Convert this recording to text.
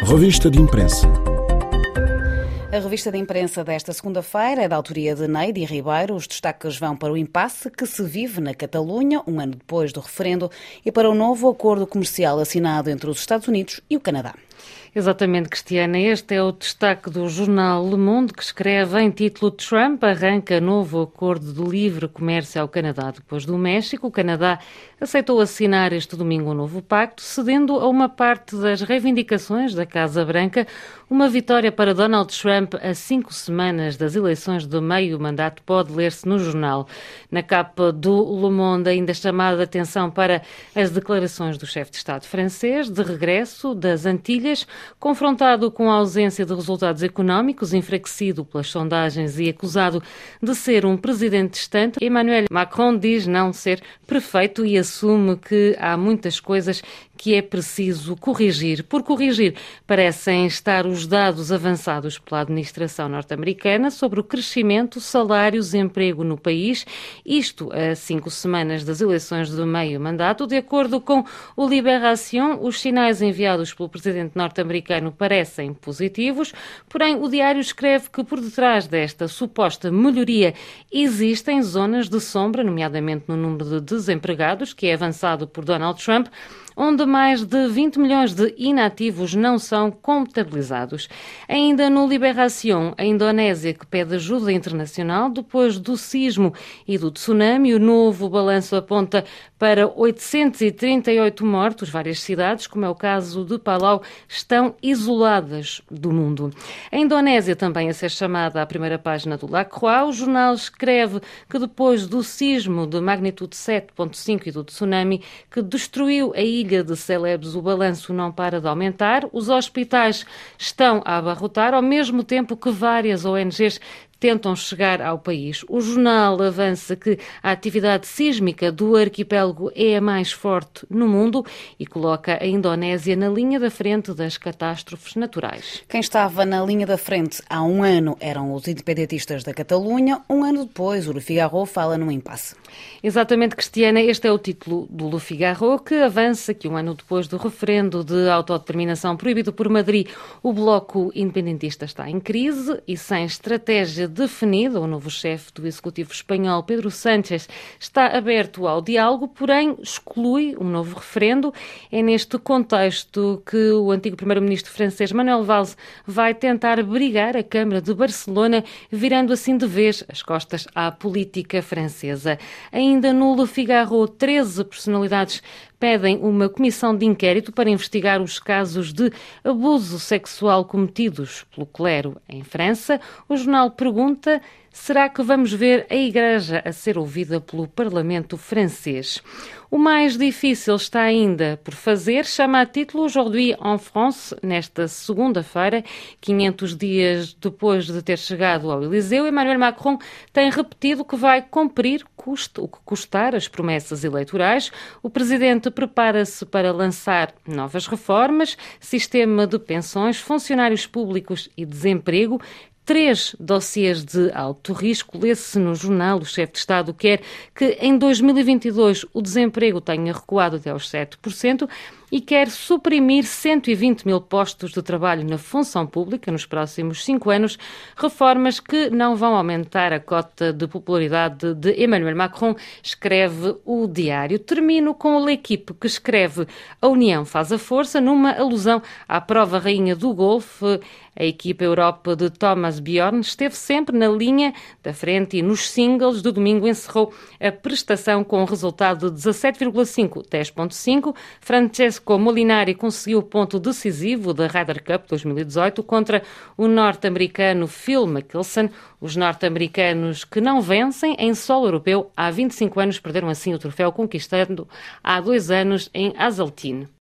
Revista de Imprensa. A revista de imprensa desta segunda-feira é da autoria de Neide Ribeiro. Os destaques vão para o impasse que se vive na Catalunha, um ano depois do referendo, e para o novo acordo comercial assinado entre os Estados Unidos e o Canadá. Exatamente, Cristiana. Este é o destaque do jornal Le Monde, que escreve em título: Trump arranca novo acordo de livre comércio ao Canadá. Depois do México, o Canadá aceitou assinar este domingo um novo pacto, cedendo a uma parte das reivindicações da Casa Branca. Uma vitória para Donald Trump a 5 semanas das eleições de meio mandato pode ler-se no jornal. Na capa do Le Monde, ainda chamada a atenção para as declarações do chefe de Estado francês de regresso das Antilhas. Confrontado com a ausência de resultados económicos, enfraquecido pelas sondagens e acusado de ser um presidente distante, Emmanuel Macron diz não ser perfeito e assume que há muitas coisas que é preciso corrigir. Por corrigir, parecem estar os dados avançados pela administração norte-americana sobre o crescimento, salários e emprego no país, isto a 5 semanas das eleições do meio mandato. De acordo com o Libération, os sinais enviados pelo presidente norte-americano parecem positivos, porém o diário escreve que por detrás desta suposta melhoria existem zonas de sombra, nomeadamente no número de desempregados, que é avançado por Donald Trump, onde mais de 20 milhões de inativos não são contabilizados. Ainda no Libération, a Indonésia, que pede ajuda internacional depois do sismo e do tsunami. O novo balanço aponta para 838 mortos. Várias cidades, como é o caso de Palau, estão isoladas do mundo. A Indonésia também a ser chamada à primeira página do La Croix. O jornal escreve que depois do sismo de magnitude 7.5 e do tsunami que destruiu a ilha de Celebes, o balanço não para de aumentar. Os hospitais estão a abarrotar, ao mesmo tempo que várias ONGs tentam chegar ao país. O jornal avança que a atividade sísmica do arquipélago é a mais forte no mundo e coloca a Indonésia na linha da frente das catástrofes naturais. Quem estava na linha da frente há um ano eram os independentistas da Catalunha. Um ano depois, o Le Figaro fala num impasse. Exatamente, Cristiana. Este é o título do Le Figaro, que avança que um ano depois do referendo de autodeterminação proibido por Madrid, o bloco independentista está em crise e sem estratégia definida. O novo chefe do Executivo espanhol, Pedro Sánchez, está aberto ao diálogo, porém exclui um novo referendo. É neste contexto que o antigo primeiro-ministro francês Manuel Valls vai tentar brigar a Câmara de Barcelona, virando assim de vez as costas à política francesa. Ainda no Le Figaro, 13 personalidades pedem uma comissão de inquérito para investigar os casos de abuso sexual cometidos pelo clero em França. O jornal pergunta: será que vamos ver a Igreja a ser ouvida pelo Parlamento francês? O mais difícil está ainda por fazer, chama a título Aujourd'hui en France, nesta segunda-feira, 500 dias depois de ter chegado ao Eliseu. Emmanuel Macron tem repetido que vai cumprir, custe o que custar, as promessas eleitorais. O presidente prepara-se para lançar novas reformas, sistema de pensões, funcionários públicos e desemprego. 3 dossiês de alto risco. Lê-se no jornal: o chefe de Estado quer que em 2022 o desemprego tenha recuado até aos 7% e quer suprimir 120 mil postos de trabalho na função pública nos próximos 5 anos, reformas que não vão aumentar a cota de popularidade de Emmanuel Macron, escreve o diário. Termino com a L'Équipe, que escreve: a união faz a força, numa alusão à prova rainha do golfe. A equipa Europa de Thomas Bjorn esteve sempre na linha da frente e nos singles do domingo encerrou a prestação com o resultado de 17,5, 10,5. Francesco Molinari conseguiu o ponto decisivo da Ryder Cup 2018 contra o norte-americano Phil Mickelson. Os norte-americanos que não vencem em solo europeu há 25 anos perderam assim o troféu, conquistando há 2 anos em Hazeltine.